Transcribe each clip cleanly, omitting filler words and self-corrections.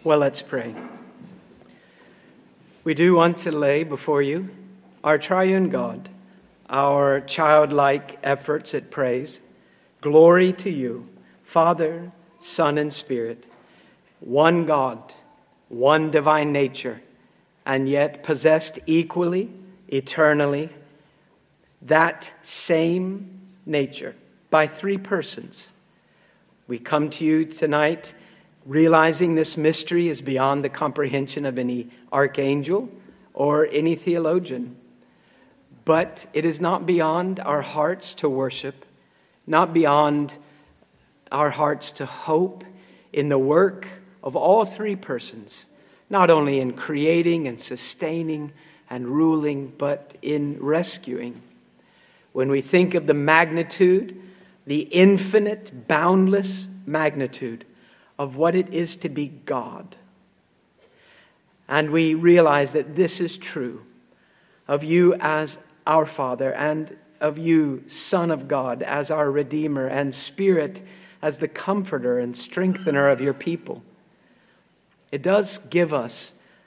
Well, let's pray. We do want to lay before you our triune God, our childlike efforts at praise. Glory to you, Father, Son, and Spirit, one God, one divine nature, and yet possessed equally, eternally, that same nature by three persons. We come to you tonight realizing this mystery is beyond the comprehension of any archangel or any theologian. But it is not beyond our hearts to worship, not beyond our hearts to hope in the work of all three persons, not only in creating and sustaining and ruling, but in rescuing. When we think of the magnitude, the infinite, boundless magnitude of what it is to be God, and we realize that this is true of you as our Father, and of you, Son of God, as our Redeemer, and Spirit as the comforter and strengthener of your people, it does give us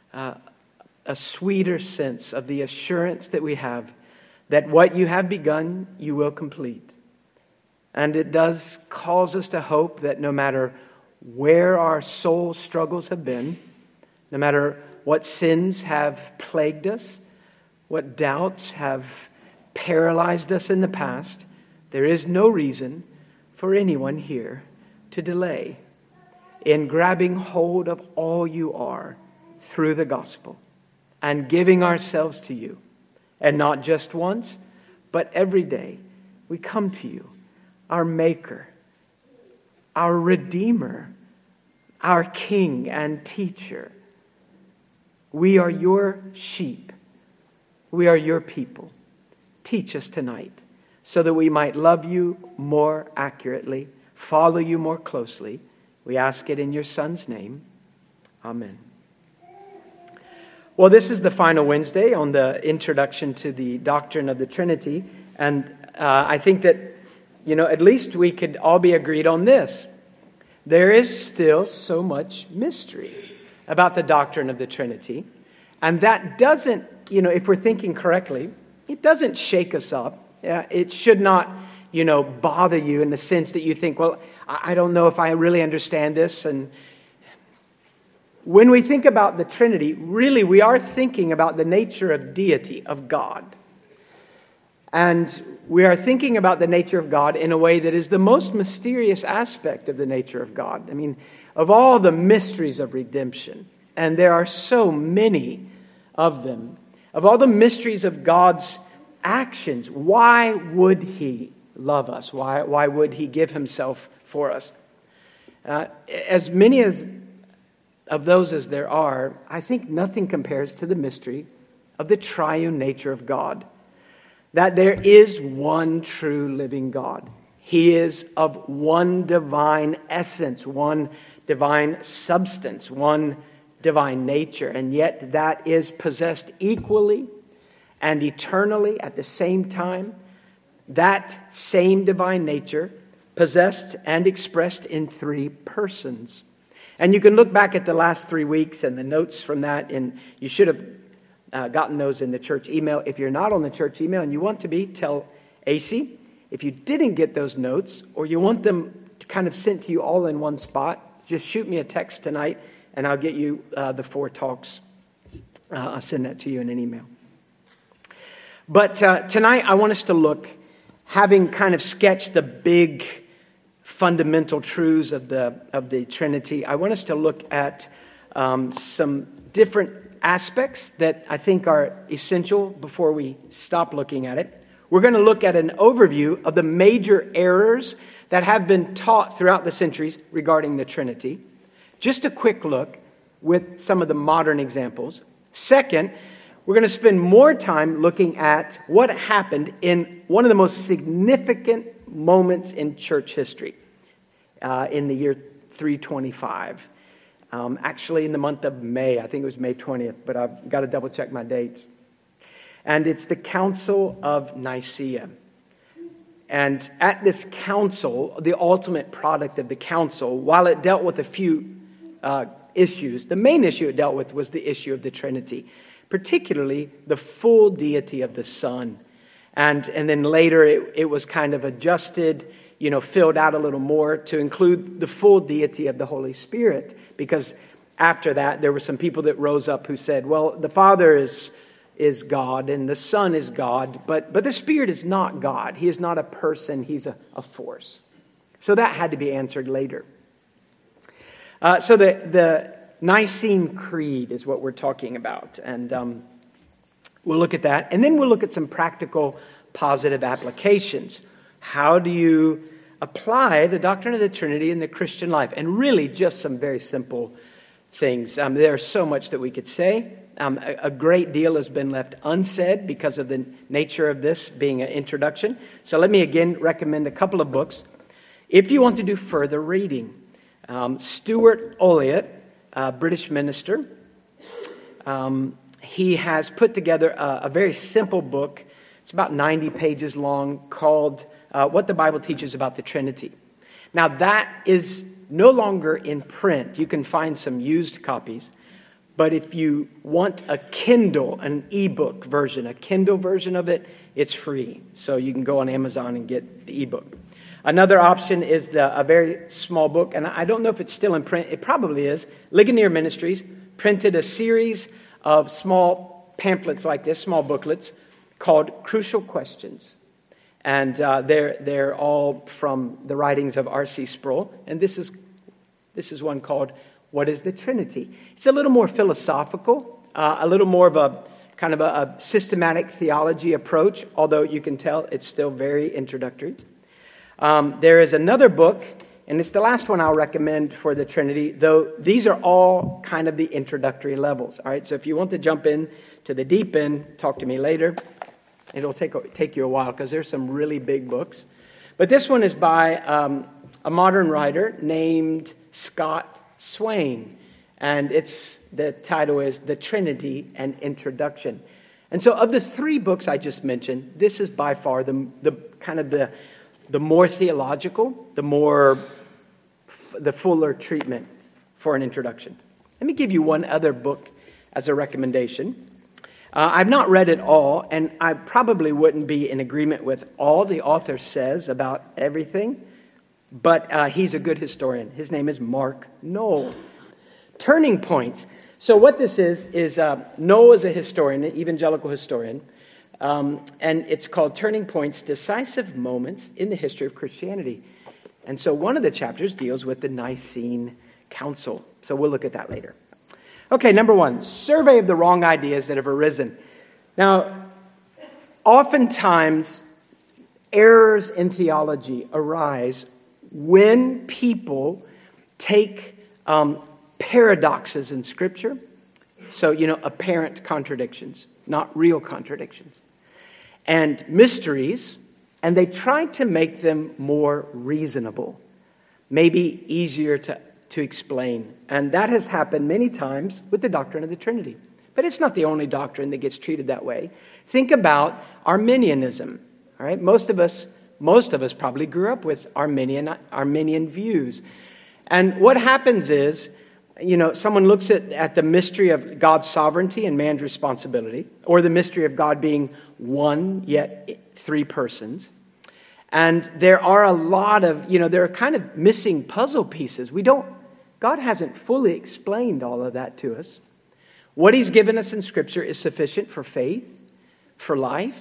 a sweeter sense of the assurance that we have that what you have begun, you will complete. And it does cause us to hope that no matter where our soul struggles have been, no matter what sins have plagued us, what doubts have paralyzed us in the past, there is no reason for anyone here to delay in grabbing hold of all you are through the gospel and giving ourselves to you. And not just once, but every day we come to you, our Maker, our Redeemer, our King and Teacher. We are your sheep. We are your people. Teach us tonight so that we might love you more accurately, follow you more closely. We ask it in your Son's name. Amen. Well, this is the final Wednesday on the introduction to the doctrine of the Trinity. And I think that, at least we could all be agreed on this. There is still so much mystery about the doctrine of the Trinity. And that doesn't, if we're thinking correctly, it doesn't shake us up. It should not, bother you in the sense that you think, well, I don't know if I really understand this. And when we think about the Trinity, really we are thinking about the nature of deity, of God. And we are thinking about the nature of God in a way that is the most mysterious aspect of the nature of God. I mean, of all the mysteries of redemption, and there are so many of them, of all the mysteries of God's actions, why would He love us? Why would He give Himself for us? As many of those as there are, I think nothing compares to the mystery of the triune nature of God. That there is one true living God. He is of one divine essence, one divine substance, one divine nature, and yet that is possessed equally and eternally at the same time. That same divine nature possessed and expressed in three persons. And you can look back at the last 3 weeks and the notes from that, and you should have gotten those in the church email. If you're not on the church email and you want to be, tell AC. If you didn't get those notes, or you want them kind of sent to you all in one spot, just shoot me a text tonight and I'll get you the 4 talks. I'll send that to you in an email. But tonight I want us to look, having kind of sketched the big fundamental truths of the Trinity, I want us to look at some different aspects that I think are essential before we stop looking at it. We're going to look at an overview of the major errors that have been taught throughout the centuries regarding the Trinity. Just a quick look with some of the modern examples. Second, we're going to spend more time looking at what happened in one of the most significant moments in church history in the year 325. Actually in the month of May. I think it was May 20th, but I've got to double check my dates. And it's the Council of Nicaea. And at this council, the ultimate product of the council, while it dealt with a few issues. The main issue it dealt with was the issue of the Trinity, particularly the full deity of the Son. And then later it was kind of adjusted, filled out a little more to include the full deity of the Holy Spirit. Because after that, there were some people that rose up who said, well, the Father is God and the Son is God, but the Spirit is not God. He is not a person, he's a force. So that had to be answered later. So the Nicene Creed is what we're talking about. And we'll look at that. And then we'll look at some practical positive applications. How do you apply the doctrine of the Trinity in the Christian life? And really just some very simple things. There's so much that we could say. A great deal has been left unsaid because of the nature of this being an introduction. So let me again recommend a couple of books. If you want to do further reading, Stuart Olyott, British minister, he has put together a very simple book. It's about 90 pages long, called What the Bible Teaches About the Trinity. Now that is no longer in print. You can find some used copies. But if you want a Kindle, an ebook version, a Kindle version of it, it's free. So you can go on Amazon and get the ebook. Another option is a very small book, and I don't know if it's still in print. It probably is. Ligonier Ministries printed a series of small pamphlets like this, small booklets, called Crucial Questions. And they're all from the writings of R.C. Sproul. And this is one called What is the Trinity? It's a little more philosophical, a little more of a kind of a systematic theology approach, although you can tell it's still very introductory. There is another book, and it's the last one I'll recommend for the Trinity, though these are all kind of the introductory levels. All right, so if you want to jump in to the deep end, talk to me later. It'll take you a while because there's some really big books. But this one is by a modern writer named Scott Swain, and the title is The Trinity, an Introduction. And so of the three books I just mentioned, this is by far the kind of the more theological, the fuller treatment for an introduction. Let me give you one other book as a recommendation. I've not read it all, and I probably wouldn't be in agreement with all the author says about everything, but he's a good historian. His name is Mark Noll. Turning Points. So what this is Noll is a historian, an evangelical historian, and it's called Turning Points, Decisive Moments in the History of Christianity. And so one of the chapters deals with the Nicene Council. So we'll look at that later. Okay, number one, survey of the wrong ideas that have arisen. Now, oftentimes, errors in theology arise when people take paradoxes in Scripture, so, apparent contradictions, not real contradictions, and mysteries, and they try to make them more reasonable, maybe easier to explain. And that has happened many times with the doctrine of the Trinity. But it's not the only doctrine that gets treated that way. Think about Arminianism. All right, most of us probably grew up with Arminian views. And what happens is, someone looks at the mystery of God's sovereignty and man's responsibility, or the mystery of God being one, yet three persons. And there are a lot of, there are kind of missing puzzle pieces. God hasn't fully explained all of that to us. What He's given us in Scripture is sufficient for faith, for life.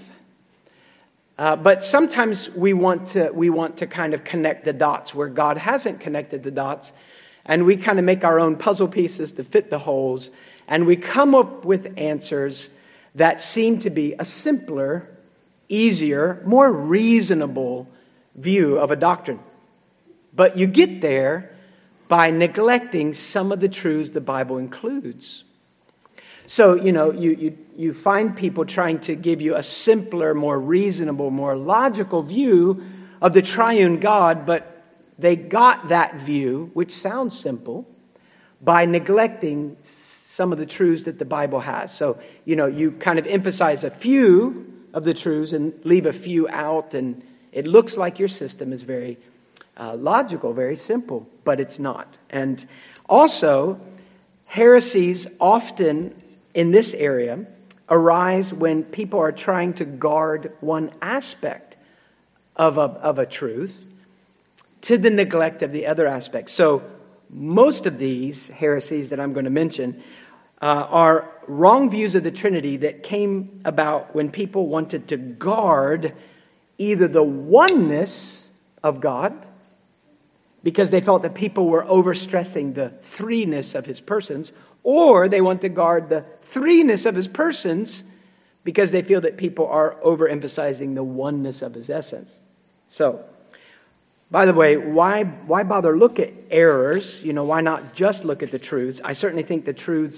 But sometimes we want to kind of connect the dots where God hasn't connected the dots, and we kind of make our own puzzle pieces to fit the holes, and we come up with answers that seem to be a simpler, easier, more reasonable view of a doctrine. But you get there by neglecting some of the truths the Bible includes. So, you find people trying to give you a simpler, more reasonable, more logical view of the triune God, but they got that view, which sounds simple, by neglecting some of the truths that the Bible has. So, you kind of emphasize a few of the truths and leave a few out, and it looks like your system is very logical, very simple, but it's not. And also, Heresies often in this area arise when people are trying to guard one aspect of a truth to the neglect of the other aspects. So most of these heresies that I'm going to mention are wrong views of the Trinity that came about when people wanted to guard either the oneness of God, because they felt that people were overstressing the threeness of his persons, or they want to guard the threeness of his persons because they feel that people are overemphasizing the oneness of his essence. So, by the way, why bother look at errors? Why not just look at the truths? I certainly think the truths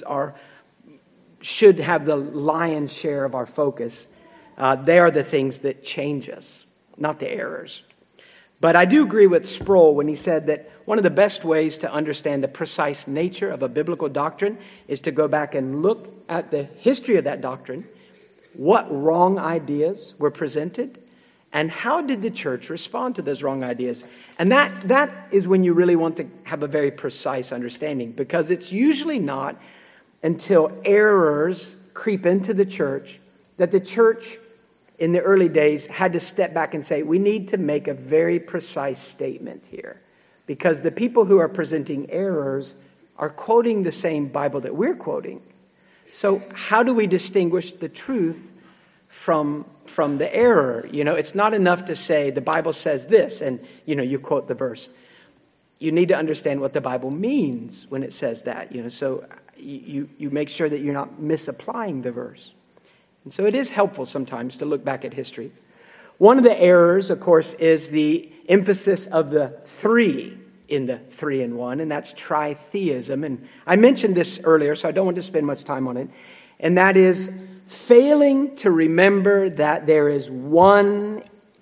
should have the lion's share of our focus. They are the things that change us, not the errors. But I do agree with Sproul when he said that one of the best ways to understand the precise nature of a biblical doctrine is to go back and look at the history of that doctrine, what wrong ideas were presented, and how did the church respond to those wrong ideas. And that is when you really want to have a very precise understanding, because it's usually not until errors creep into the church that the church in the early days had to step back and say, we need to make a very precise statement here. Because the people who are presenting errors are quoting the same Bible that we're quoting. So how do we distinguish the truth from the error? It's not enough to say the Bible says this and, you quote the verse. You need to understand what the Bible means when it says that. So you make sure that you're not misapplying the verse. And so it is helpful sometimes to look back at history. One of the errors, of course, is the emphasis of the three in the 3 in 1, and that's tritheism. And I mentioned this earlier, so I don't want to spend much time on it. And that is failing to remember that there is one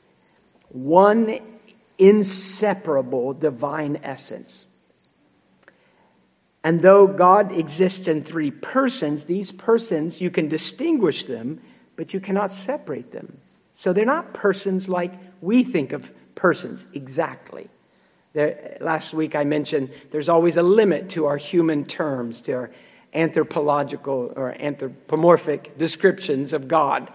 inseparable divine essence. And though God exists in 3 persons, these persons, you can distinguish them, but you cannot separate them. So they're not persons like we think of persons exactly. Last week I mentioned there's always a limit to our human terms, to our anthropological or anthropomorphic descriptions of God.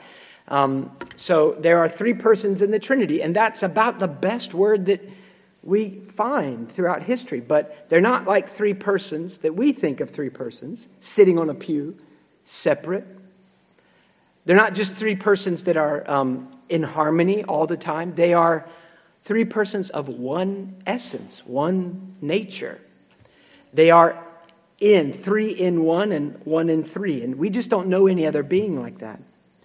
So there are 3 persons in the Trinity, and that's about the best word that we find throughout history. But they're not like 3 persons that we think of 3 persons sitting on a pew, separate. They're not just 3 persons that are in harmony all the time. They are 3 persons of one essence, one nature. They are in 3 in 1 and 1 in 3. And we just don't know any other being like that.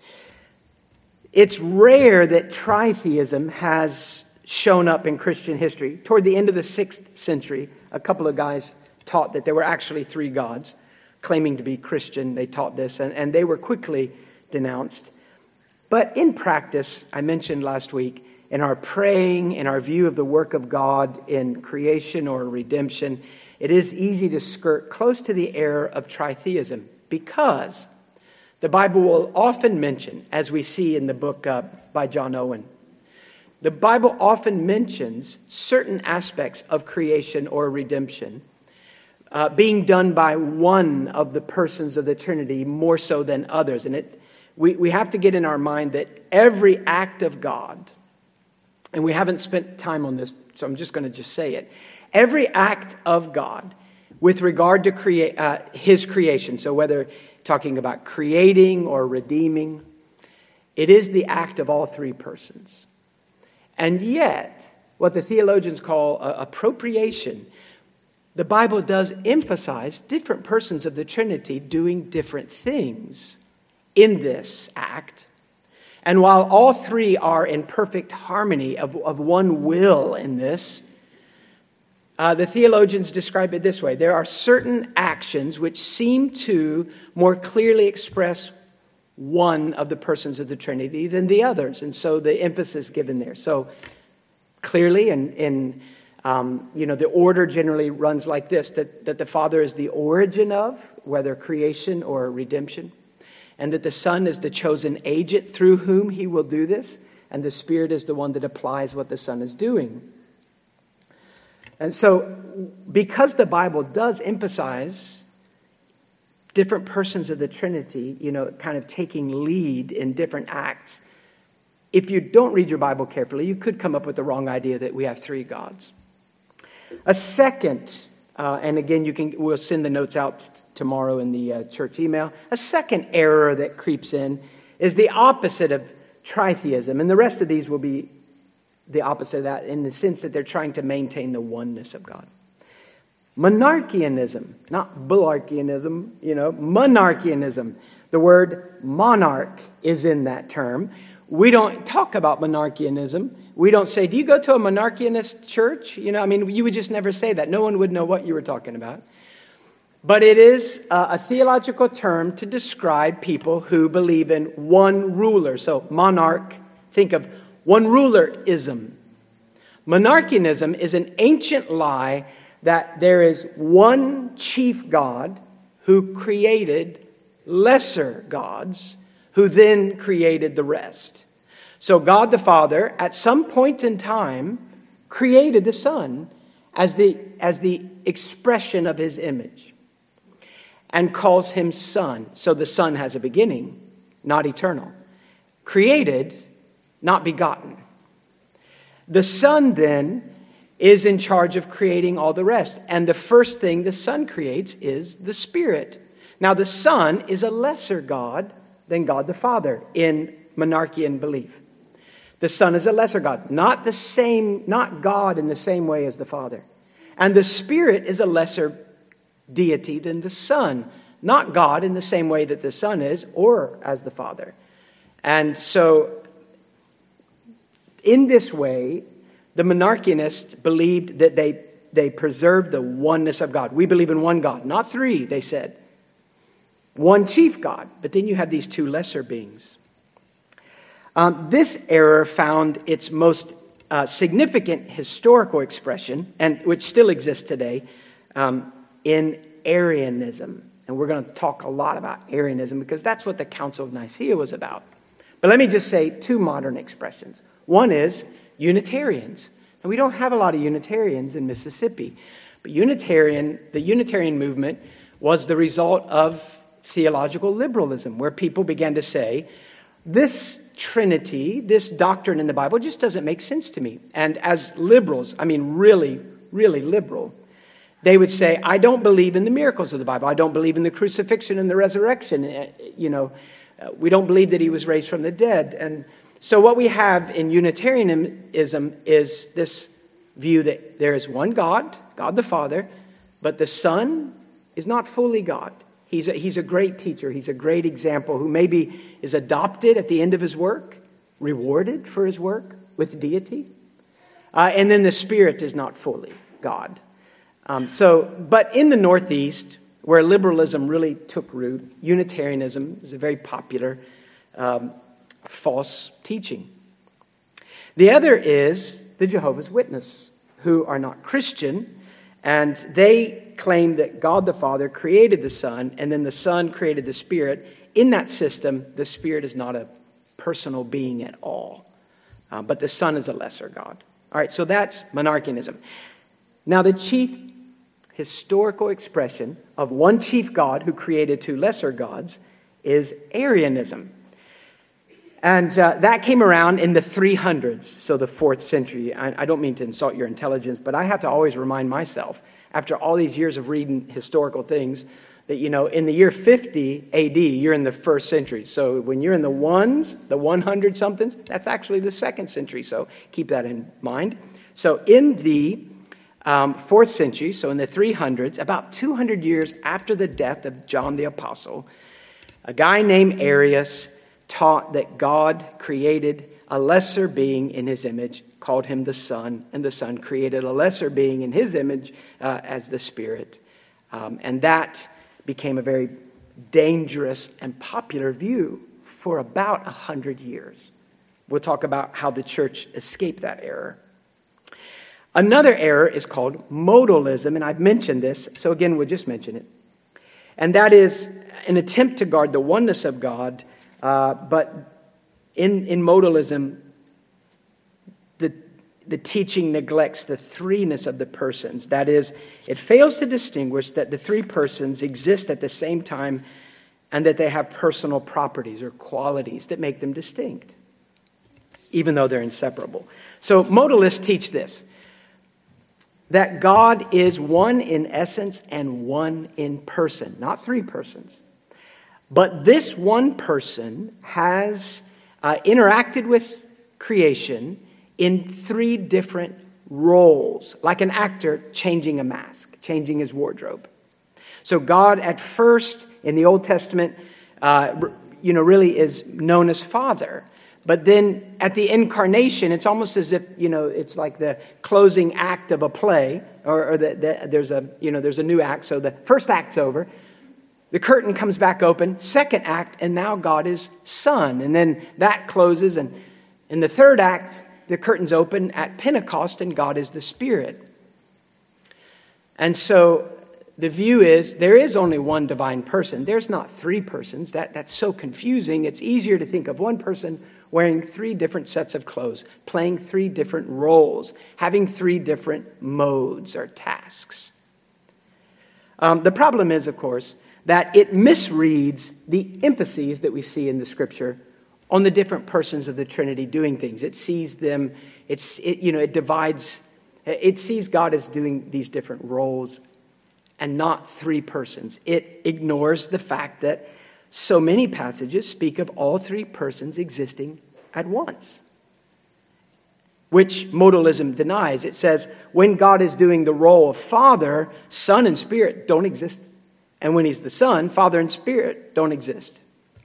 It's rare that tritheism has shown up in Christian history. Toward the end of the 6th century, a couple of guys taught that there were actually 3 gods. Claiming to be Christian, they taught this, and they were quickly denounced. But in practice, I mentioned last week, in our praying, in our view of the work of God in creation or redemption, it is easy to skirt close to the error of tritheism, because the Bible will often mention, as we see in the book by John Owen, the Bible often mentions certain aspects of creation or redemption being done by one of the persons of the Trinity more so than others. And we have to get in our mind that every act of God, and we haven't spent time on this, so I'm just going to say it. Every act of God with regard to His creation, so whether talking about creating or redeeming, it is the act of all 3 persons. And yet, what the theologians call appropriation, the Bible does emphasize different persons of the Trinity doing different things in this act. And while all 3 are in perfect harmony of one will in this, the theologians describe it this way. There are certain actions which seem to more clearly express one of the persons of the Trinity than the others. And so the emphasis given there. So clearly, the order generally runs like this, that the Father is the origin of, whether creation or redemption, and that the Son is the chosen agent through whom He will do this, and the Spirit is the one that applies what the Son is doing. And so, because the Bible does emphasize different persons of the Trinity, kind of taking lead in different acts. If you don't read your Bible carefully, you could come up with the wrong idea that we have three gods. A second, and again, we'll send the notes out tomorrow in the church email. A second error that creeps in is the opposite of tritheism, and the rest of these will be the opposite of that in the sense that they're trying to maintain the oneness of God. Monarchianism, not bularchianism, monarchianism. The word monarch is in that term. We don't talk about monarchianism. We don't say, do you go to a monarchianist church? You would just never say that. No one would know what you were talking about. But it is a theological term to describe people who believe in one ruler. So monarch, think of one rulerism. Monarchianism is an ancient lie that there is one chief God who created lesser gods, who then created the rest. So God the Father, at some point in time, created the Son as the expression of His image and calls Him Son. So the Son has a beginning, not eternal. Created, not begotten. The Son then is in charge of creating all the rest. And the first thing the Son creates is the Spirit. Now the Son is a lesser God than God the Father in monarchian belief. The Son is a lesser God, not God in the same way as the Father. And the Spirit is a lesser deity than the Son, not God in the same way that the Son is or as the Father. And so in this way, the monarchianists believed that they preserved the oneness of God. We believe in one God, not three, they said. One chief God, but then you have these two lesser beings. This error found its most significant historical expression, and which still exists today, in Arianism. And we're going to talk a lot about Arianism because that's what the Council of Nicaea was about. But let me just say two modern expressions. One is Unitarians. And we don't have a lot of Unitarians in Mississippi. But the Unitarian movement was the result of theological liberalism, where people began to say, this Trinity, this doctrine in the Bible just doesn't make sense to me. And as liberals, really, really liberal, they would say, I don't believe in the miracles of the Bible. I don't believe in the crucifixion and the resurrection. We don't believe that He was raised from the dead. And so what we have in Unitarianism is this view that there is one God, God the Father, but the Son is not fully God. He's a great teacher. He's a great example who maybe is adopted at the end of His work, rewarded for His work with deity. And then the Spirit is not fully God. But in the Northeast, where liberalism really took root, Unitarianism is a very popular false teaching. The other is the Jehovah's Witnesses, who are not Christian, and they claim that God the Father created the Son, and then the Son created the Spirit. In that system, the Spirit is not a personal being at all, but the Son is a lesser God. All right, so that's monarchianism. Now, the chief historical expression of one chief God who created two lesser gods is Arianism. And that came around in the 300s, so the 4th century. I don't mean to insult your intelligence, but I have to always remind myself, after all these years of reading historical things, that, in the year 50 AD, you're in the 1st century. So when you're in the 100-somethings, that's actually the 2nd century. So keep that in mind. So in the 4th century, so in the 300s, about 200 years after the death of John the Apostle, a guy named Arius taught that God created a lesser being in His image, called Him the Son, and the Son created a lesser being in His image as the Spirit. And that became a very dangerous and popular view for about 100 years. We'll talk about how the church escaped that error. Another error is called modalism, and I've mentioned this, so again, we'll just mention it. And that is an attempt to guard the oneness of God, but in modalism, the teaching neglects the threeness of the persons. That is, it fails to distinguish that the three persons exist at the same time and that they have personal properties or qualities that make them distinct, even though they're inseparable. So modalists teach this, that God is one in essence and one in person, not three persons. But this one person has interacted with creation in three different roles, like an actor changing a mask, changing his wardrobe. So God at first in the Old Testament, really is known as Father. But then at the incarnation, it's almost as if, it's like the closing act of a play, or there's a new act. So the first act's over. The curtain comes back open, second act, and now God is Son. And then that closes, and in the third act, the curtain's open at Pentecost, and God is the Spirit. And so the view is there is only one divine person. There's not three persons. That's so confusing. It's easier to think of one person wearing three different sets of clothes, playing three different roles, having three different modes or tasks. The problem is, of course, that it misreads the emphases that we see in the Scripture on the different persons of the Trinity doing things. It sees them, it divides, it sees God as doing these different roles and not three persons. It ignores the fact that so many passages speak of all three persons existing at once, which modalism denies. It says when God is doing the role of Father, Son and Spirit don't exist. And when He's the Son, Father and Spirit don't exist.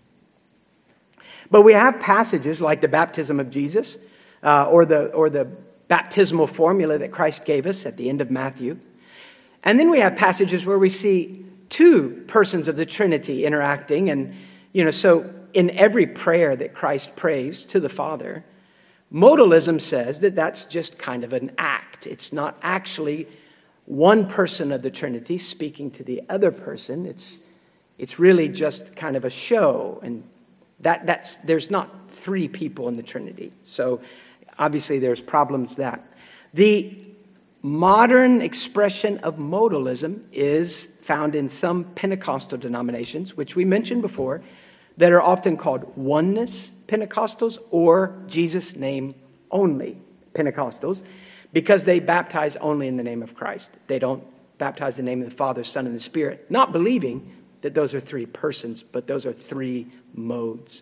But we have passages like the baptism of Jesus, or the baptismal formula that Christ gave us at the end of Matthew. And then we have passages where we see two persons of the Trinity interacting. And, so in every prayer that Christ prays to the Father, modalism says that that's just kind of an act. It's not actually one person of the Trinity speaking to the other person. It's really just kind of a show. And there's not three people in the Trinity. So obviously there's problems that. The modern expression of modalism is found in some Pentecostal denominations, which we mentioned before, that are often called oneness Pentecostals or Jesus' name only Pentecostals, because they baptize only in the name of Christ. They don't baptize in the name of the Father, Son, and the Spirit, not believing that those are three persons, but those are three modes.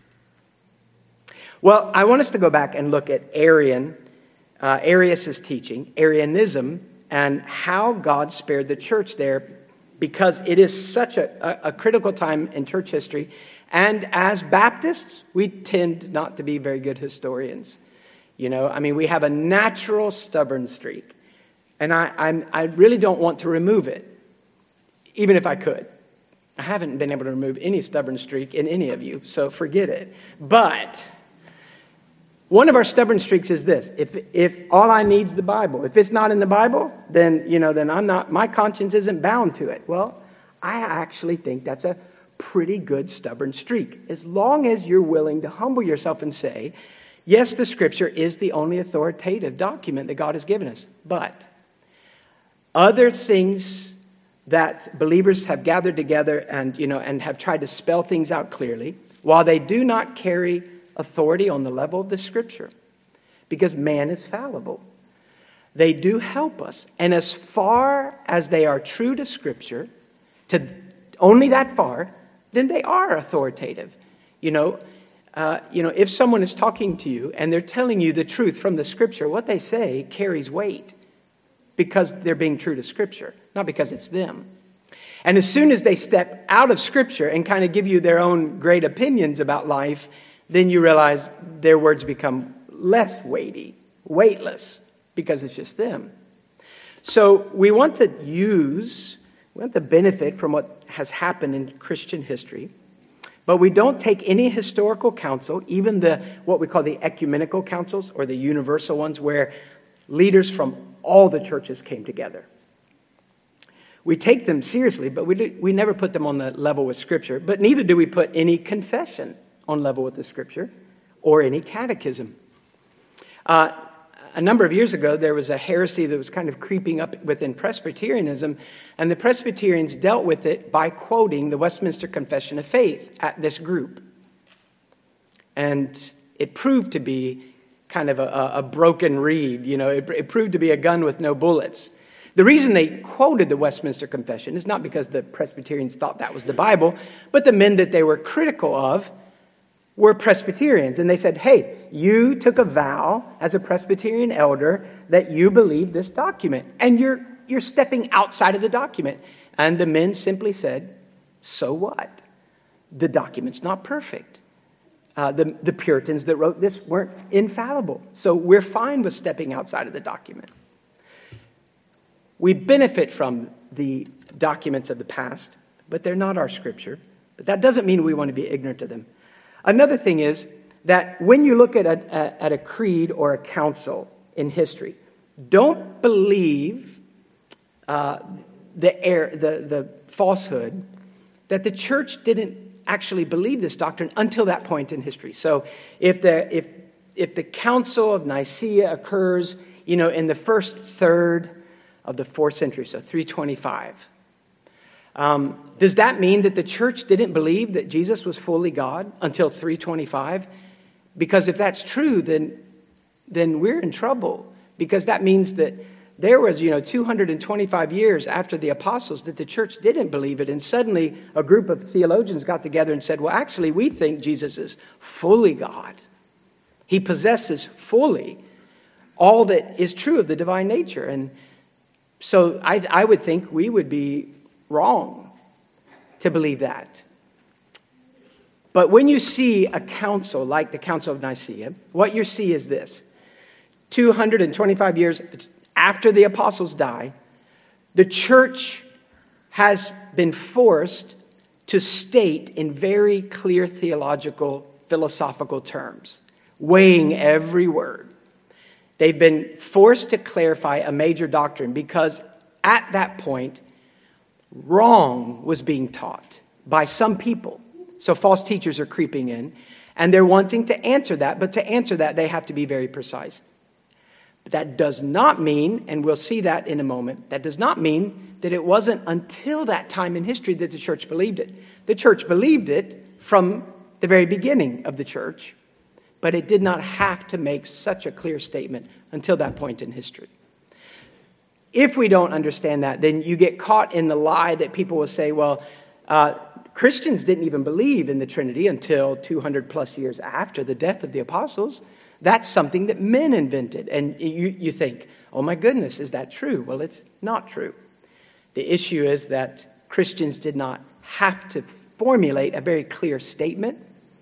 Well, I want us to go back and look at Arius' teaching, Arianism, and how God spared the church there, because it is such a critical time in church history. And as Baptists, we tend not to be very good historians. We have a natural stubborn streak. And I really don't want to remove it, even if I could. I haven't been able to remove any stubborn streak in any of you, so forget it. But one of our stubborn streaks is this: if all I need is the Bible, if it's not in the Bible, then I'm not. My conscience isn't bound to it. Well, I actually think that's a pretty good stubborn streak, as long as you're willing to humble yourself and say, yes, the Scripture is the only authoritative document that God has given us, but other things that believers have gathered together and have tried to spell things out clearly, while they do not carry authority on the level of the Scripture, because man is fallible, they do help us. And as far as they are true to Scripture, to only that far, then they are authoritative. If someone is talking to you and they're telling you the truth from the Scripture, what they say carries weight because they're being true to Scripture, not because it's them. And as soon as they step out of Scripture and kind of give you their own great opinions about life, then you realize their words become less weighty, weightless, because it's just them. So we want to benefit from what has happened in Christian history, but we don't take any historical council, even what we call the ecumenical councils or the universal ones, where leaders from all the churches came together. We take them seriously, but we never put them on the level with Scripture, but neither do we put any confession on level with the Scripture or any catechism. a number of years ago, there was a heresy that was kind of creeping up within Presbyterianism, and the Presbyterians dealt with it by quoting the Westminster Confession of Faith at this group. And it proved to be kind of a broken reed. It proved to be a gun with no bullets. The reason they quoted the Westminster Confession is not because the Presbyterians thought that was the Bible, but the men that they were critical of were Presbyterians. And they said, hey, you took a vow as a Presbyterian elder that you believe this document, and you're stepping outside of the document. And the men simply said, so what? The document's not perfect. The Puritans that wrote this weren't infallible. So we're fine with stepping outside of the document. We benefit from the documents of the past, but they're not our scripture. But that doesn't mean we want to be ignorant of them. Another thing is that when you look at a creed or a council in history, don't believe the falsehood that the church didn't actually believe this doctrine until that point in history. So if the Council of Nicaea occurs, in the first third of the 4th century, so 325, does that mean that the church didn't believe that Jesus was fully God until 325? Because if that's true, then we're in trouble, because that means that there was, 225 years after the apostles that the church didn't believe it. And suddenly a group of theologians got together and said, well, actually, we think Jesus is fully God. He possesses fully all that is true of the divine nature. And so I would think we would be wrong to believe that. But when you see a council like the Council of Nicaea, what you see is this. 225 years after the apostles die, the church has been forced to state in very clear theological, philosophical terms, weighing every word. They've been forced to clarify a major doctrine because at that point, wrong was being taught by some people. So false teachers are creeping in, and they're wanting to answer that, but to answer that, they have to be very precise. But that does not mean, and we'll see that in a moment, that does not mean that it wasn't until that time in history that the church believed it. The church believed it from the very beginning of the church, but it did not have to make such a clear statement until that point in history. If we don't understand that, then you get caught in the lie that people will say, well, Christians didn't even believe in the Trinity until 200 plus years after the death of the apostles. That's something that men invented. And you think, oh my goodness, is that true? Well, it's not true. The issue is that Christians did not have to formulate a very clear statement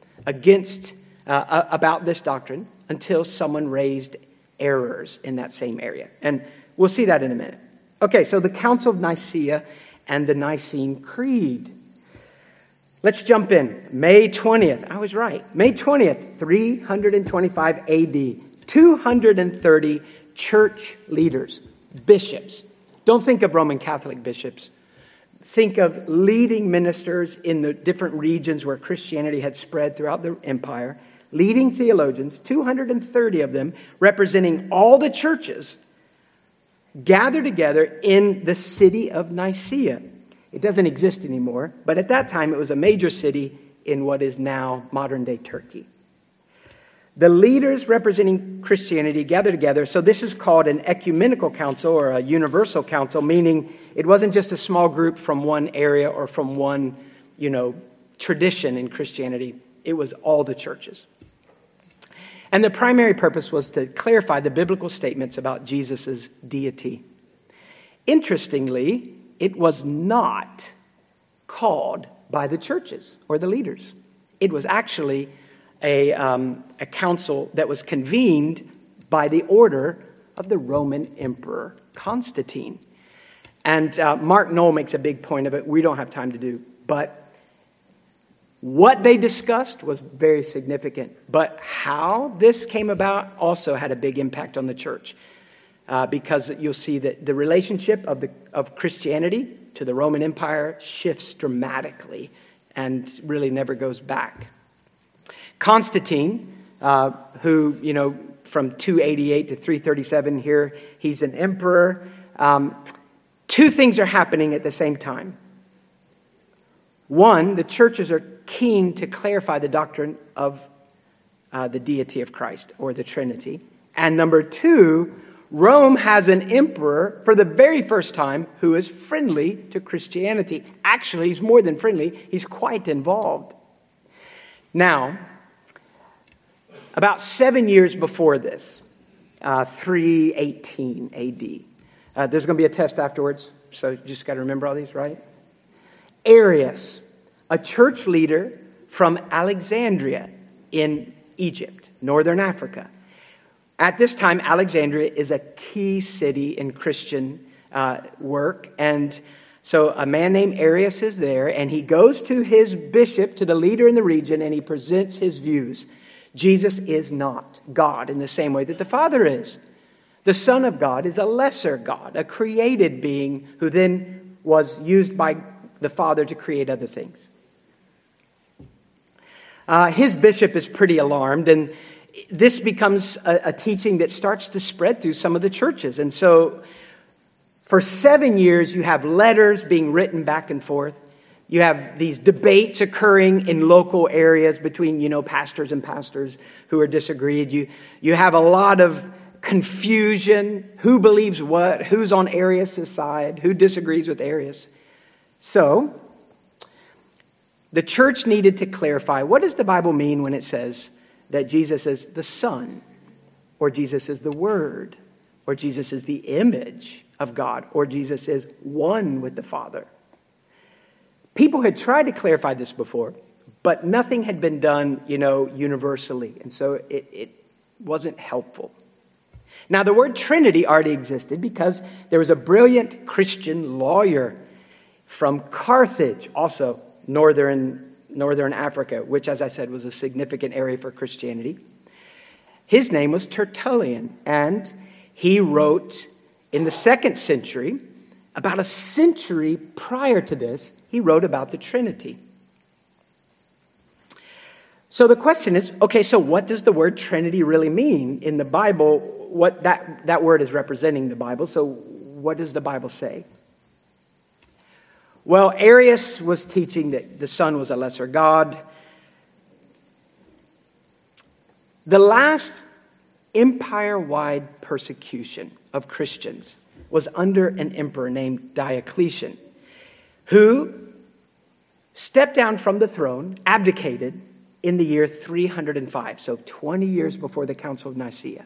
about this doctrine until someone raised errors in that same area. And we'll see that in a minute. Okay, so the Council of Nicaea and the Nicene Creed. Let's jump in. May 20th. I was right. May 20th, 325 AD. 230 church leaders, bishops. Don't think of Roman Catholic bishops. Think of leading ministers in the different regions where Christianity had spread throughout the empire. Leading theologians, 230 of them, representing all the churches, gathered together in the city of Nicaea. It doesn't exist anymore, but at that time it was a major city in what is now modern-day Turkey. The leaders representing Christianity gathered together, so this is called an ecumenical council or a universal council, meaning it wasn't just a small group from one area or from one, tradition in Christianity. It was all the churches. And the primary purpose was to clarify the biblical statements about Jesus' deity. Interestingly, it was not called by the churches or the leaders. It was actually a council that was convened by the order of the Roman Emperor Constantine. And Mark Knoll makes a big point of it. We don't have time to do. But what they discussed was very significant. But how this came about also had a big impact on the church. Because you'll see that the relationship of Christianity to the Roman Empire shifts dramatically and really never goes back. Constantine, who, from 288 to 337 here. He's an emperor. Two things are happening at the same time. One, the churches are keen to clarify the doctrine of the deity of Christ, or the Trinity. And number two, Rome has an emperor for the very first time who is friendly to Christianity. Actually, he's more than friendly. He's quite involved. Now, about 7 years before this, 318 AD, there's going to be a test afterwards, so you just got to remember all these, right? Arius, a church leader from Alexandria in Egypt, northern Africa. At this time, Alexandria is a key city in Christian work. And so a man named Arius is there, and he goes to his bishop, to the leader in the region, and he presents his views. Jesus is not God in the same way that the Father is. The Son of God is a lesser God, a created being who then was used by the Father to create other things. His bishop is pretty alarmed, and this becomes a teaching that starts to spread through some of the churches. And so for 7 years, you have letters being written back and forth. You have these debates occurring in local areas between, pastors and pastors who are disagreed. You have a lot of confusion. Who believes what? Who's on Arius' side? Who disagrees with Arius? So the church needed to clarify, what does the Bible mean when it says that Jesus is the Son, or Jesus is the Word, or Jesus is the image of God, or Jesus is one with the Father? People had tried to clarify this before, but nothing had been done, universally, and so it wasn't helpful. Now, the word Trinity already existed because there was a brilliant Christian lawyer from Carthage, also Northern Africa, which, as I said, was a significant area for Christianity. His name was Tertullian, and he wrote in the 2nd century, about a century prior to this, he wrote about the Trinity. So the question is, okay, so what does the word Trinity really mean in the Bible? What that word is representing the Bible, so what does the Bible say? Well, Arius was teaching that the Son was a lesser God. The last empire-wide persecution of Christians was under an emperor named Diocletian, who stepped down from the throne, abdicated in the year 305, so 20 years before the Council of Nicaea.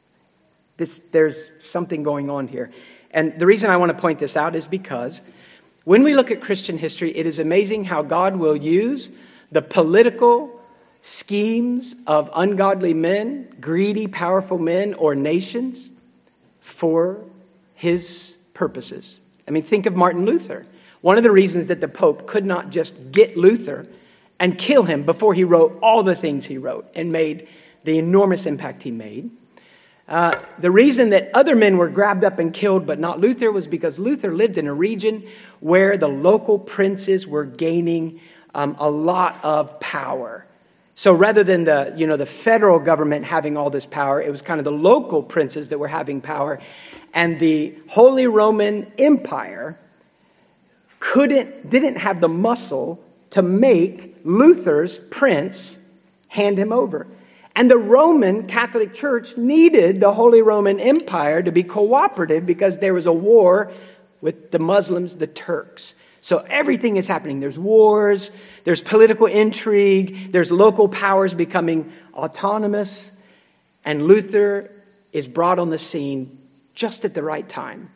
There's something going on here. And the reason I want to point this out is because when we look at Christian history, it is amazing how God will use the political schemes of ungodly men, greedy, powerful men, or nations for his purposes. I mean, think of Martin Luther. One of the reasons that the Pope could not just get Luther and kill him before he wrote all the things he wrote and made the enormous impact he made. The reason that other men were grabbed up and killed but not Luther was because Luther lived in a region where the local princes were gaining a lot of power. So rather than the federal government having all this power, it was kind of the local princes that were having power. And the Holy Roman Empire didn't have the muscle to make Luther's prince hand him over. And the Roman Catholic Church needed the Holy Roman Empire to be cooperative because there was a war with the Muslims, the Turks. So everything is happening. There's wars, there's political intrigue, there's local powers becoming autonomous, and Luther is brought on the scene just at the right time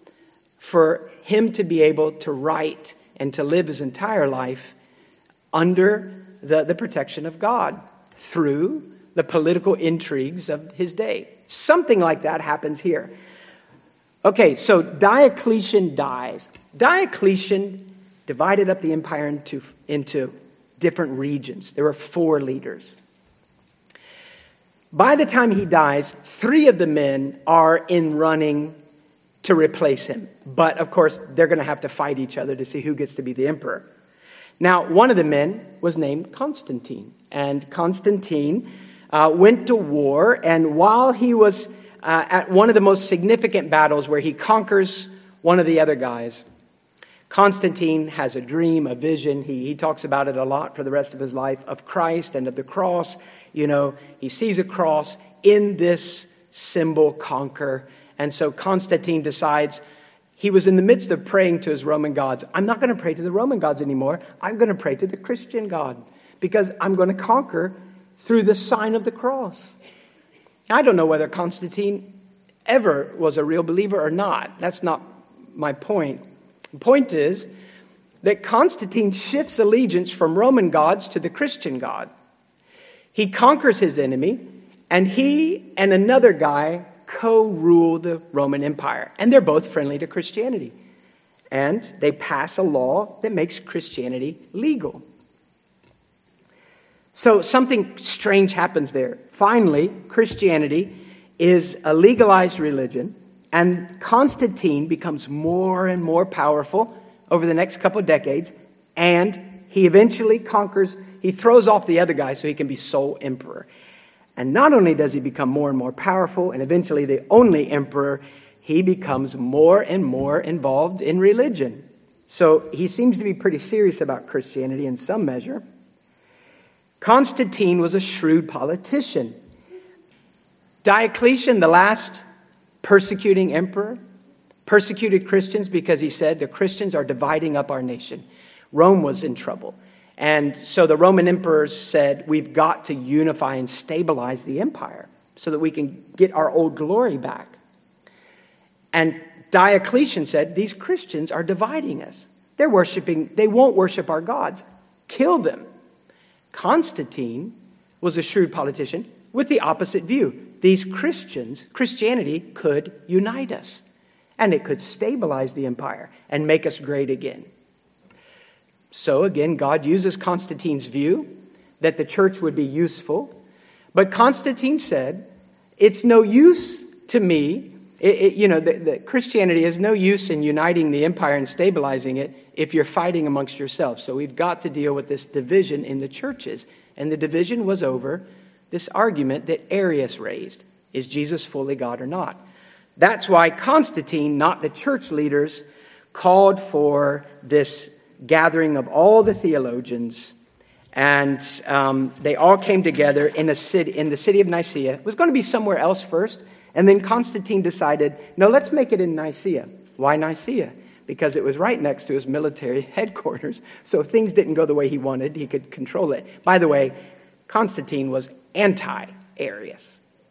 for him to be able to write and to live his entire life under the protection of God through the political intrigues of his day. Something like that happens here. Okay, so Diocletian dies. Diocletian divided up the empire into different regions. There were 4 leaders. By the time he dies, 3 of the men are in running to replace him. But, of course, they're going to have to fight each other to see who gets to be the emperor. Now, one of the men was named Constantine. And Constantine went to war, and while he was at one of the most significant battles where he conquers one of the other guys, Constantine has a dream, a vision. He talks about it a lot for the rest of his life, of Christ and of the cross. He sees a cross in this symbol, conquer. And so Constantine decides, he was in the midst of praying to his Roman gods. I'm not going to pray to the Roman gods anymore. I'm going to pray to the Christian God, because I'm going to conquer through the sign of the cross. I don't know whether Constantine ever was a real believer or not. That's not my point. The point is that Constantine shifts allegiance from Roman gods to the Christian God. He conquers his enemy, and he and another guy co-rule the Roman Empire. And they're both friendly to Christianity. And they pass a law that makes Christianity legal. So something strange happens there. Finally, Christianity is a legalized religion, and Constantine becomes more and more powerful over the next couple of decades, and he eventually conquers, he throws off the other guy so he can be sole emperor. And not only does he become more and more powerful, and eventually the only emperor, he becomes more and more involved in religion. So he seems to be pretty serious about Christianity in some measure. Constantine was a shrewd politician. Diocletian, the last persecuting emperor, persecuted Christians because he said the Christians are dividing up our nation. Rome was in trouble. And so the Roman emperors said, we've got to unify and stabilize the empire so that we can get our old glory back. And Diocletian said, these Christians are dividing us. They won't worship our gods. Kill them. Constantine was a shrewd politician with the opposite view. These Christianity could unite us, and it could stabilize the empire and make us great again. So again, God uses Constantine's view that the church would be useful, but Constantine said, it's no use to me, the Christianity is no use in uniting the empire and stabilizing it if you're fighting amongst yourselves. So we've got to deal with this division in the churches. And the division was over this argument that Arius raised. Is Jesus fully God or not? That's why Constantine, not the church leaders, called for this gathering of all the theologians. And they all came together in the city of Nicaea. It was going to be somewhere else first. And then Constantine decided, no, let's make it in Nicaea. Why Nicaea? Because it was right next to his military headquarters. So if things didn't go the way he wanted, he could control it. By the way, Constantine was anti-Arius.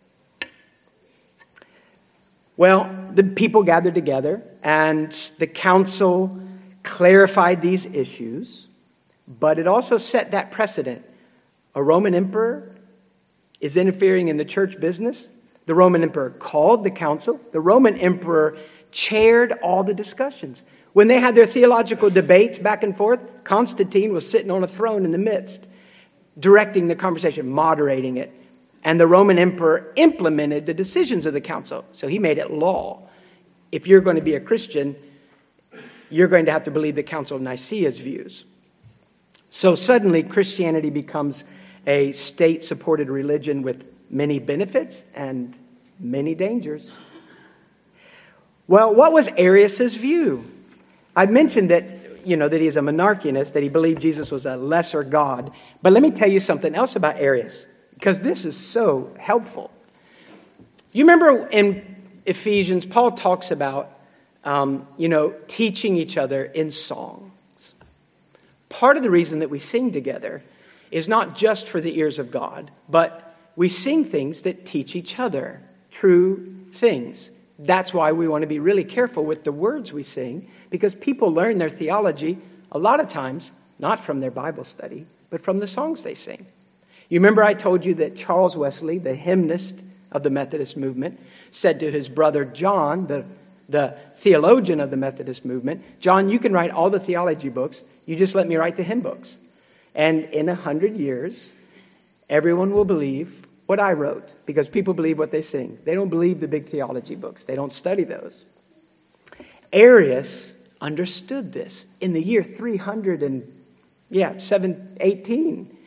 Well, the people gathered together, and the council clarified these issues, but it also set that precedent. A Roman emperor is interfering in the church business. The Roman emperor called the council. The Roman emperor chaired all the discussions. When they had their theological debates back and forth, Constantine was sitting on a throne in the midst, directing the conversation, moderating it. And the Roman emperor implemented the decisions of the council. So he made it law. If you're going to be a Christian, you're going to have to believe the Council of Nicaea's views. So suddenly Christianity becomes a state-supported religion with many benefits and many dangers. Well, what was Arius' view? I mentioned that he's a monarchianist, that he believed Jesus was a lesser God. But let me tell you something else about Arius, because this is so helpful. You remember in Ephesians, Paul talks about, teaching each other in songs. Part of the reason that we sing together is not just for the ears of God, but we sing things that teach each other true things. That's why we want to be really careful with the words we sing, because people learn their theology a lot of times, not from their Bible study, but from the songs they sing. You remember I told you that Charles Wesley, the hymnist of the Methodist movement, said to his brother John, the theologian of the Methodist movement, John, you can write all the theology books, you just let me write the hymn books. And in 100 years, everyone will believe what I wrote, because people believe what they sing. They don't believe the big theology books. They don't study those. Arius understood this in the year 718,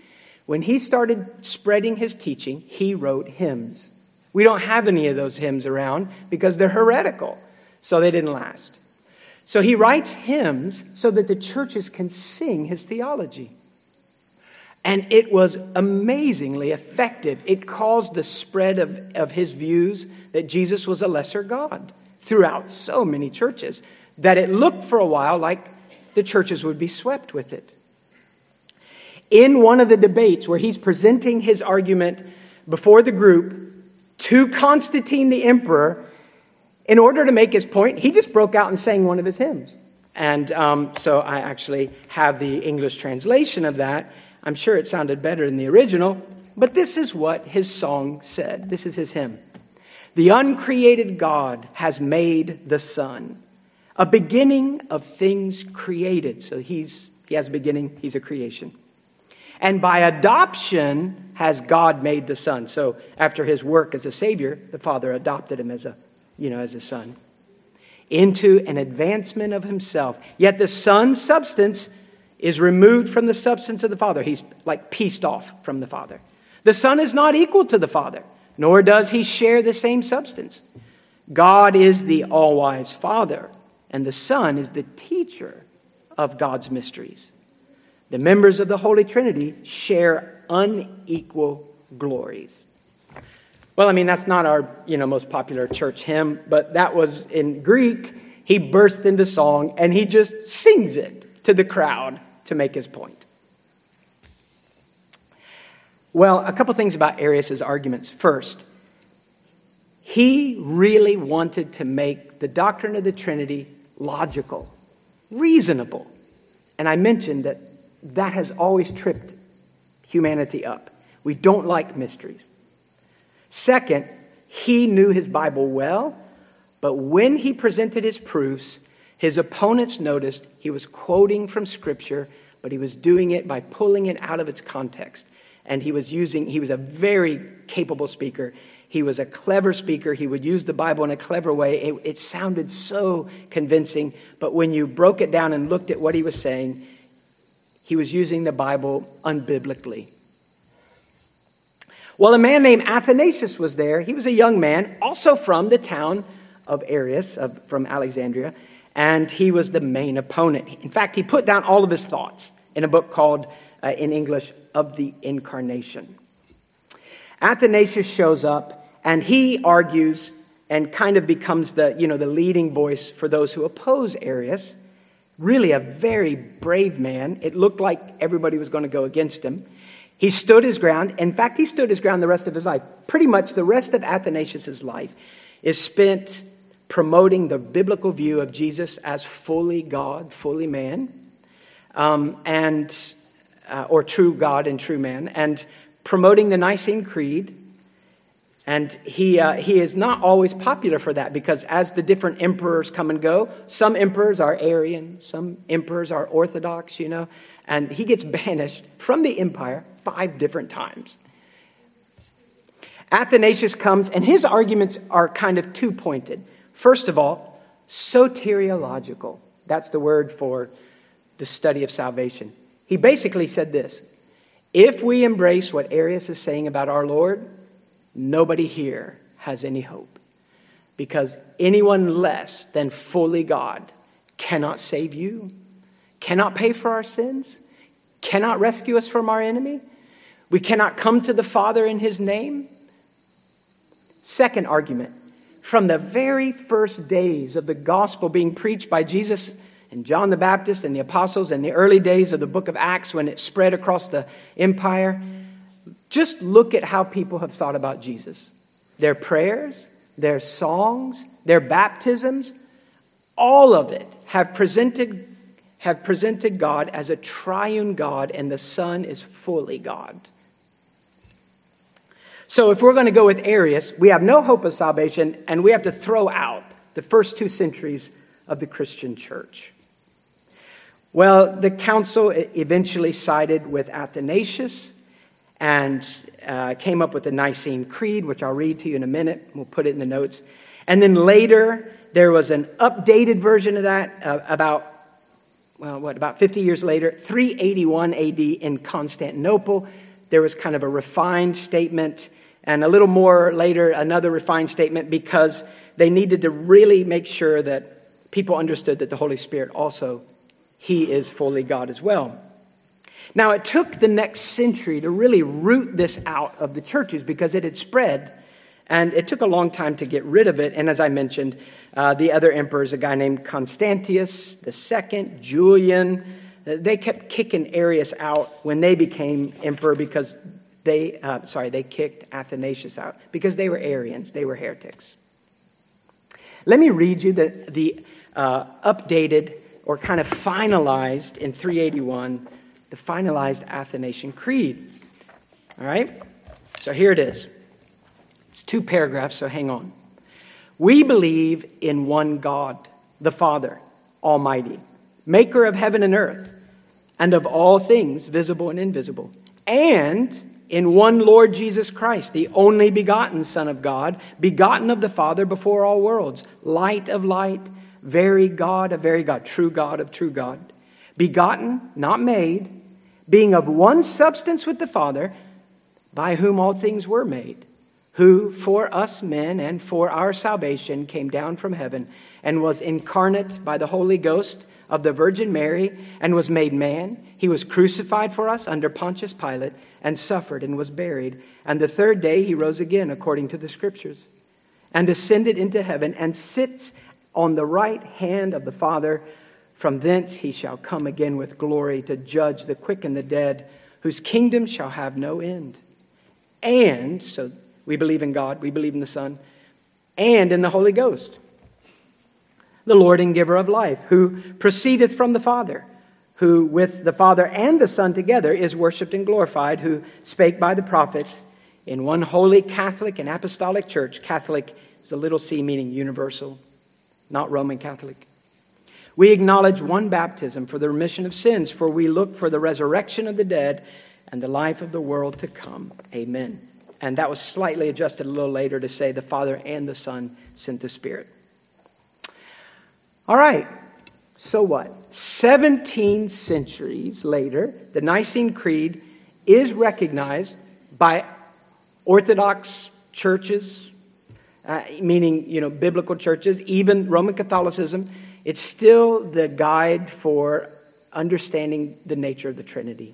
When he started spreading his teaching, he wrote hymns. We don't have any of those hymns around because they're heretical, so they didn't last. So he writes hymns so that the churches can sing his theology. And it was amazingly effective. It caused the spread of his views that Jesus was a lesser God throughout so many churches that it looked for a while like the churches would be swept with it. In one of the debates where he's presenting his argument before the group to Constantine the emperor, in order to make his point, he just broke out and sang one of his hymns. And so I actually have the English translation of that. I'm sure it sounded better than the original, but this is what his song said. This is his hymn. The uncreated God has made the sun, a beginning of things created. So he has a beginning, he's a creation. And by adoption has God made the Son. So after his work as a Savior, the Father adopted him as a son, into an advancement of himself. Yet the Son's substance is removed from the substance of the Father. He's like pieced off from the Father. The Son is not equal to the Father, nor does he share the same substance. God is the all-wise Father, and the Son is the teacher of God's mysteries. The members of the Holy Trinity share unequal glories. Well, I mean, that's not our, most popular church hymn, but that was in Greek. He bursts into song and he just sings it to the crowd to make his point. Well, a couple things about Arius' arguments. First, he really wanted to make the doctrine of the Trinity logical, reasonable. And I mentioned that has always tripped humanity up. We don't like mysteries. Second, he knew his Bible well, but when he presented his proofs, his opponents noticed he was quoting from Scripture, but he was doing it by pulling it out of its context. And he was a very capable speaker. He was a clever speaker. He would use the Bible in a clever way. It sounded so convincing, but when you broke it down and looked at what he was saying, he was using the Bible unbiblically. Well, a man named Athanasius was there. He was a young man, also from the town of Arius, from Alexandria, and he was the main opponent. In fact, he put down all of his thoughts in a book called, in English, Of the Incarnation. Athanasius shows up, and he argues and kind of becomes the leading voice for those who oppose Arius. Really a very brave man. It looked like everybody was going to go against him. He stood his ground. In fact, he stood his ground the rest of his life. Pretty much the rest of Athanasius' life is spent promoting the biblical view of Jesus as fully God, fully man, or true God and true man, and promoting the Nicene Creed. And he is not always popular for that, because as the different emperors come and go, some emperors are Arian, some emperors are Orthodox, and he gets banished from the empire 5 different times. Athanasius comes, and his arguments are kind of two-pointed. First of all, soteriological. That's the word for the study of salvation. He basically said this: if we embrace what Arius is saying about our Lord, nobody here has any hope, because anyone less than fully God cannot save you, cannot pay for our sins, cannot rescue us from our enemy. We cannot come to the Father in his name. Second argument, from the very first days of the gospel being preached by Jesus and John the Baptist and the apostles, and the early days of the book of Acts when it spread across the empire, just look at how people have thought about Jesus. Their prayers, their songs, their baptisms, all of it have presented God as a triune God, and the Son is fully God. So if we're going to go with Arius, we have no hope of salvation, and we have to throw out the first 2 centuries of the Christian church. Well, the council eventually sided with Athanasius and came up with the Nicene Creed, which I'll read to you in a minute. We'll put it in the notes. And then later, there was an updated version of that about 50 years later, 381 AD in Constantinople. there was kind of a refined statement, and a little more later, another refined statement, because they needed to really make sure that people understood that the Holy Spirit also, He is fully God as well. Now, it took the next century to really root this out of the churches because it had spread, and it took a long time to get rid of it. And as I mentioned, the other emperors, a guy named Constantius II, Julian, they kept kicking Arius out when they became emperor because they kicked Athanasius out because they were Arians, they were heretics. Let me read you the updated or kind of finalized in 381, the finalized Athanasian Creed. All right? So here it is. It's 2 paragraphs, so hang on. We believe in one God, the Father, Almighty, maker of heaven and earth, and of all things visible and invisible, and in one Lord Jesus Christ, the only begotten Son of God, begotten of the Father before all worlds, light of light, very God of very God, true God of true God, begotten, not made, being of one substance with the Father, by whom all things were made, who for us men and for our salvation came down from heaven and was incarnate by the Holy Ghost of the Virgin Mary and was made man. He was crucified for us under Pontius Pilate and suffered and was buried. And the third day he rose again according to the Scriptures and ascended into heaven and sits on the right hand of the Father. From thence he shall come again with glory to judge the quick and the dead, whose kingdom shall have no end. And, so we believe in God, we believe in the Son, and in the Holy Ghost, the Lord and giver of life, who proceedeth from the Father, who with the Father and the Son together is worshipped and glorified, who spake by the prophets in one holy Catholic and apostolic church. Catholic is a little c meaning universal, not Roman Catholic. We acknowledge one baptism for the remission of sins, for we look for the resurrection of the dead and the life of the world to come. Amen. And that was slightly adjusted a little later to say the Father and the Son sent the Spirit. All right, so what? 17 centuries later, the Nicene Creed is recognized by Orthodox churches, meaning, biblical churches, even Roman Catholicism. It's still the guide for understanding the nature of the Trinity.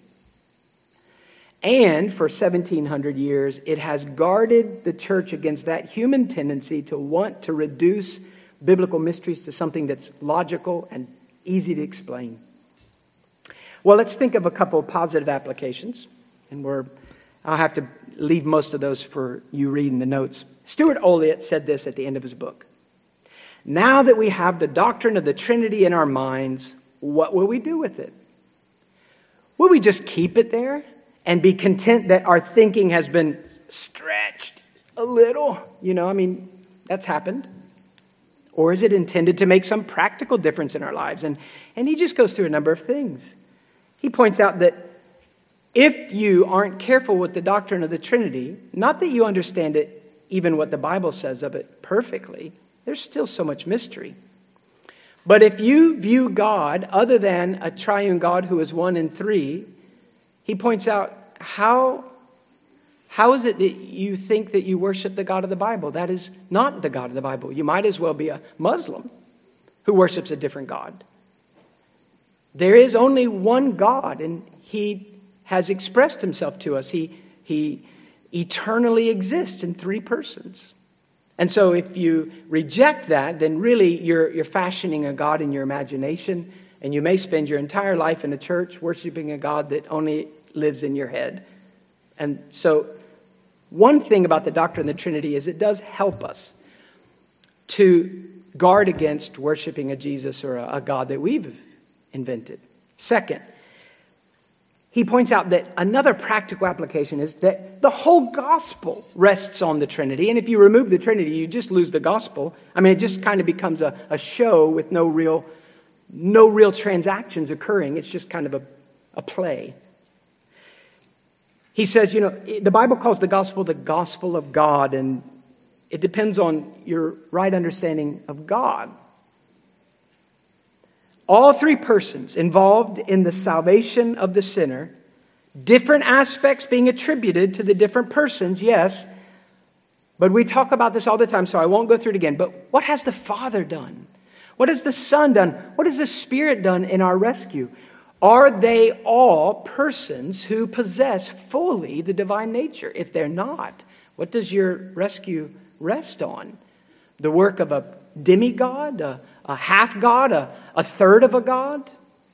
And for 1,700 years, it has guarded the church against that human tendency to want to reduce biblical mysteries to something that's logical and easy to explain. Well, let's think of a couple of positive applications. And I'll have to leave most of those for you reading the notes. Stuart Olyott said this at the end of his book. Now that we have the doctrine of the Trinity in our minds, what will we do with it? Will we just keep it there and be content that our thinking has been stretched a little? That's happened. Or is it intended to make some practical difference in our lives? And he just goes through a number of things. He points out that if you aren't careful with the doctrine of the Trinity, not that you understand it, even what the Bible says of it perfectly, there's still so much mystery. But if you view God other than a triune God who is one and three, he points out how is it that you think that you worship the God of the Bible? That is not the God of the Bible. You might as well be a Muslim who worships a different God. There is only one God, and He has expressed Himself to us. He eternally exists in 3 persons. And so if you reject that, then really you're fashioning a God in your imagination, and you may spend your entire life in a church worshiping a God that only lives in your head. And so one thing about the doctrine of the Trinity is it does help us to guard against worshiping a Jesus or a God that we've invented. Second, he points out that another practical application is that the whole gospel rests on the Trinity. And if you remove the Trinity, you just lose the gospel. It just kind of becomes a show with no real transactions occurring. It's just kind of a play. He says, the Bible calls the gospel of God, and it depends on your right understanding of God. All 3 persons involved in the salvation of the sinner Different aspects being attributed to the different persons, yes. But we talk about this all the time, so I won't go through it again. But what has the Father done? What has the Son done? What has the Spirit done in our rescue? Are they all persons who possess fully the divine nature? If they're not, what does your rescue rest on? The work of a demigod, a half God, a third of a God?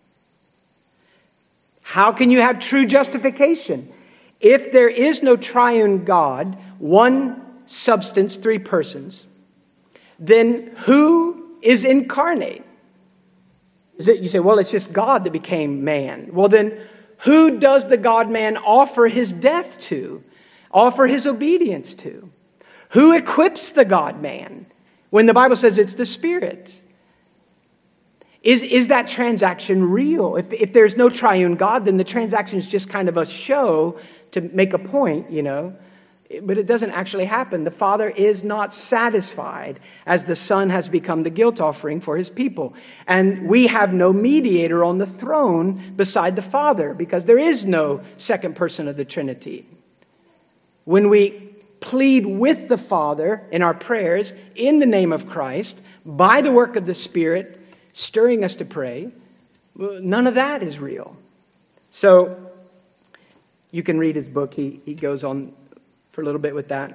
How can you have true justification? If there is no triune God, one substance, three persons, then who is incarnate? You say, well, it's just God that became man. Well, then who does the God-man offer his death to, offer his obedience to? Who equips the God-man when the Bible says it's the Spirit? Is that transaction real? If there's no triune God, then the transaction is just kind of a show to make a point, But it doesn't actually happen. The Father is not satisfied as the Son has become the guilt offering for his people. And we have no mediator on the throne beside the Father because there is no second person of the Trinity. When we plead with the Father in our prayers in the name of Christ, by the work of the Spirit, stirring us to pray, none of that is real. So you can read his book. He goes on for a little bit with that.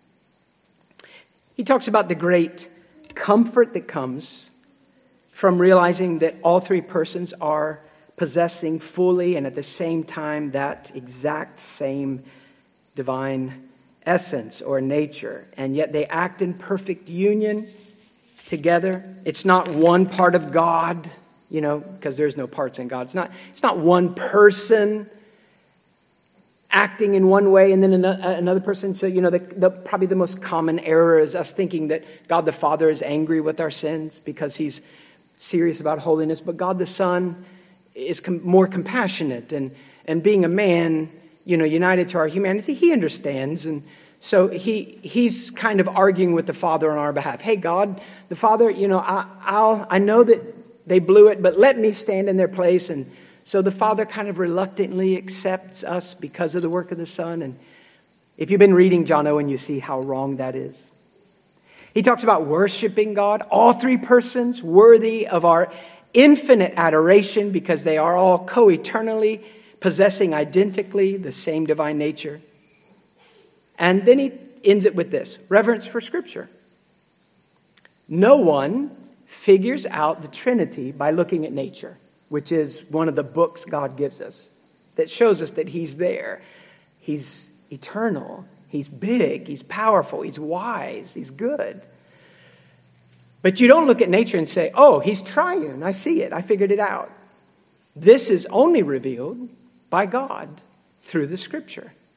He talks about the great comfort that comes from realizing that all three persons are possessing fully and at the same time that exact same divine essence or nature, and yet they act in perfect union together. It's not one part of God, because there's no parts in God. It's not one person acting in one way and then another person. So, probably the most common error is us thinking that God the Father is angry with our sins because he's serious about holiness. But God the Son is more compassionate. And being a man, united to our humanity, he understands. And so he's kind of arguing with the Father on our behalf. Hey, God, the Father, I know that they blew it, but let me stand in their place. And so the Father kind of reluctantly accepts us because of the work of the Son. And if you've been reading John Owen, you see how wrong that is. He talks about worshiping God, all three persons worthy of our infinite adoration because they are all co-eternally possessing identically the same divine nature. And then he ends it with this, reverence for Scripture. No one figures out the Trinity by looking at nature, which is one of the books God gives us that shows us that he's there. He's eternal. He's big. He's powerful. He's wise. He's good. But you don't look at nature and say, oh, he's triune. I see it. I figured it out. This is only revealed by God through the Scripture.